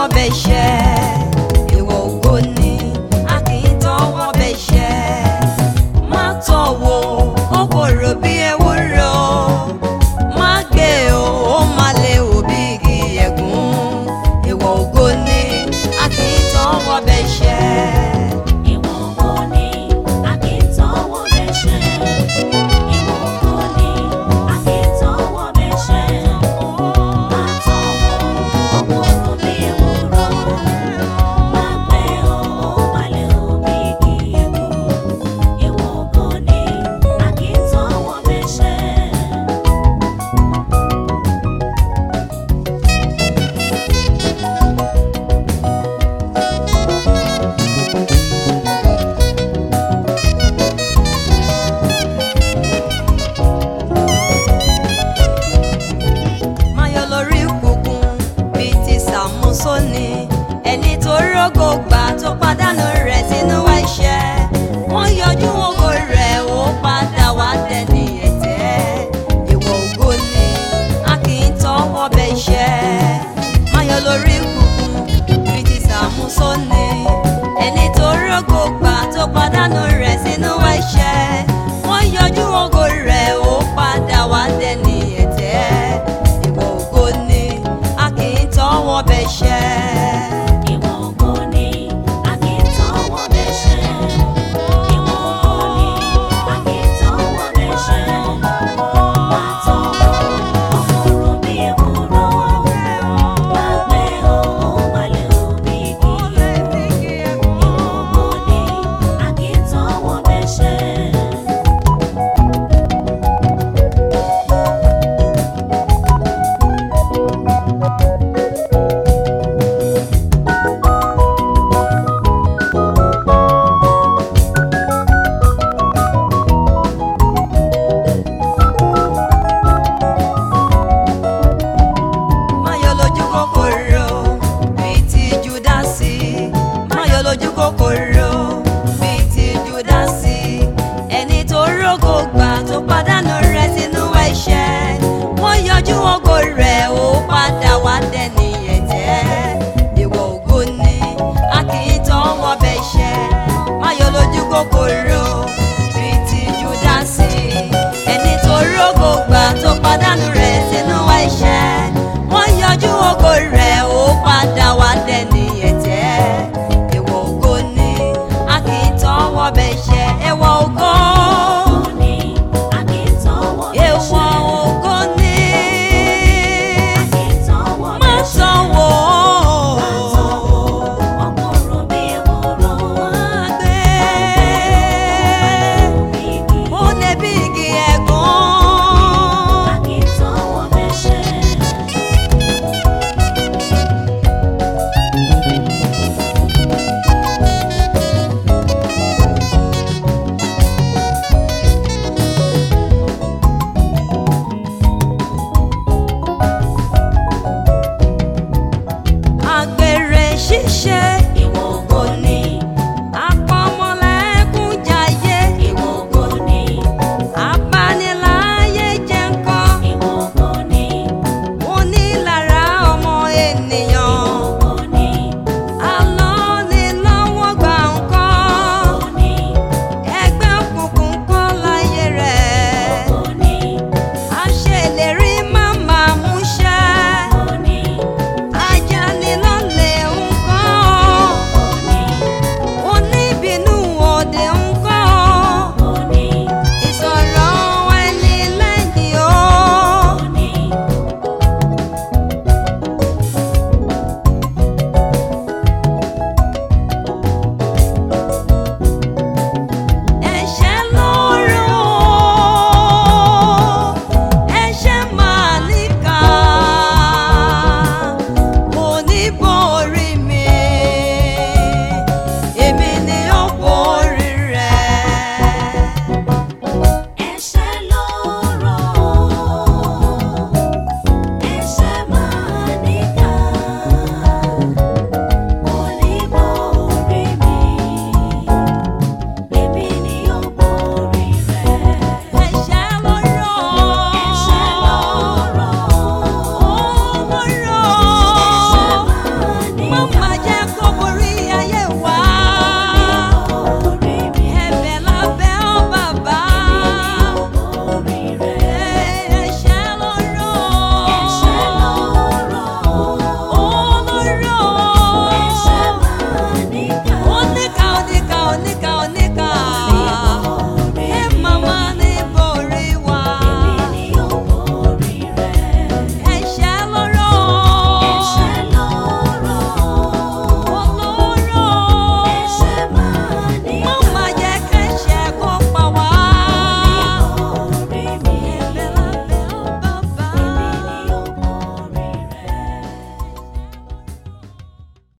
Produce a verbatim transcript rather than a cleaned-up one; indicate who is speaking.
Speaker 1: tọwọ́ bẹ̀ṣẹ̀. Ìwọ ògo ni a kì í tọwọ́ bẹ̀ṣẹ̀. Má tọ̀wò ó korò bí ewúro. Má gbé o ó má lè wò bí igi ẹ̀gún. Ìwọ ògo ni a kì í tọwọ́ bẹ̀ṣẹ̀. Sóní ẹni tó rógò gbà tó pàdánù rẹ̀ sínú ẹ̀ṣẹ̀. Wọ́n yọjú ògo rẹ̀ ó padà wá dẹni ẹ̀tẹ́. Ìwọ ògo ni a kì í tọwọ́ bẹ̀ṣẹ̀. Máyọ̀ lórí ìkùnkùn bíi ti Sàmúsónì ẹni tó rógò gbà tó pàdánù rẹ̀ sínú ẹ̀ṣẹ̀. Wọ́n yọjú ògo rẹ̀ ó padà wá dẹni ẹ̀tẹ́. Ìwọ ògo ni a kì í tọwọ́ bẹ̀ṣẹ̀.
Speaker 2: Ìwọ ògo ni a kì í tọwọ́ bẹ̀ṣẹ̀. Ìwọ ògo ni a kì í tọwọ́ bẹ̀ṣẹ̀. Má tọwọ́ ọkùnrin bí ewúro. Má gbé o ó má lè o bí igi ẹ̀gún. Ìwọ ògo ni a kì í tọwọ́ bẹ̀ṣẹ̀.
Speaker 1: Kòkòrò bíi ti Júdásì ẹni tó rógò gbà tó pàdánù rẹ̀ sínú ẹ̀ṣẹ̀. Wọ́n yọjú ògo rẹ̀ ó padà wá dẹni ẹ̀tẹ́. Ìwọ ògo ni a kì í tọwọ́ bẹ̀ṣẹ̀. Má yọ̀ lójú kòkòrò bíi ti Júdásì ẹni tó rógò gbà tó pàdánù rẹ̀ sínú ẹ̀ṣẹ̀. Wọ́n yọjú ògo rẹ̀ ó padà wá dẹni ẹ̀tẹ́. Tọwọ́ bẹ̀ṣẹ̀. Ìwọ ògo
Speaker 2: ni a kì í tọwọ́ bẹ̀ṣẹ̀.
Speaker 1: Ìwọ ògo ni
Speaker 2: a kì í tọwọ́
Speaker 1: má
Speaker 2: bẹ̀ṣẹ̀.
Speaker 1: tọwọ́
Speaker 2: Má tọwọ́ ọkùnrin bí ewúro.
Speaker 1: má gbé ó lè bí igi ẹ̀gún.
Speaker 2: A kì í tọwọ́ bẹ̀ṣẹ̀.
Speaker 1: Àgbèrè ṣíṣe
Speaker 2: Ìwọ